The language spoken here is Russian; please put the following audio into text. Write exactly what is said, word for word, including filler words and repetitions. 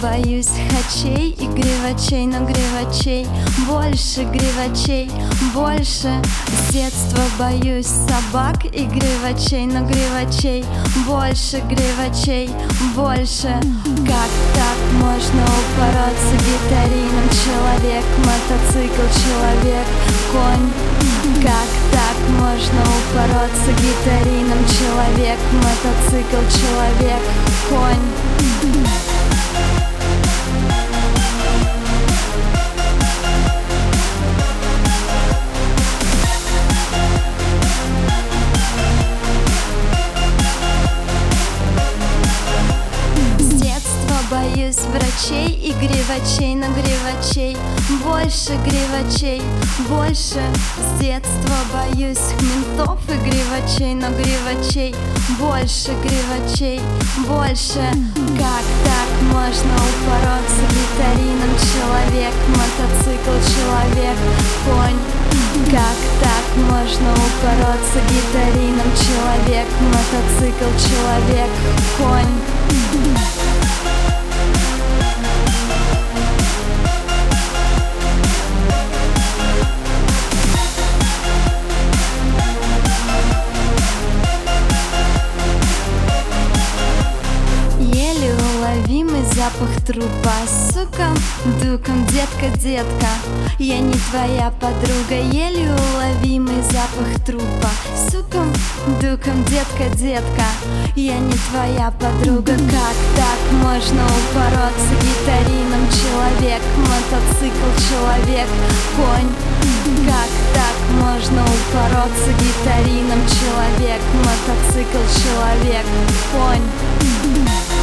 боюсь хачей и гривачей, но гривачей больше, гривачей больше. С детства боюсь собак и гривачей, но гривачей больше, гривачей больше. Как так можно упороться гитарином? Человек, мотоцикл, человек, конь. Как так можно упороться гитарином? Человек, мотоцикл, человек, конь. Боюсь врачей и гривачей, но гривачей больше, гривачей больше. С детства боюсь ментов и гривачей, но гривачей больше, гривачей больше. Как так можно упороться гитарином? Человек, мотоцикл, человек, конь. Как так можно упороться гитарином? Человек, мотоцикл, человек, конь. Запах трупа, сука, дуком, детка, детка. Я не твоя подруга, еле уловимый запах трупа. Суком, дуком, детка, детка. Я не твоя подруга. Как так можно упороться гитарином? Человек, мотоцикл, человек, конь. Как так можно упороться гитарином? Человек, мотоцикл, человек, конь.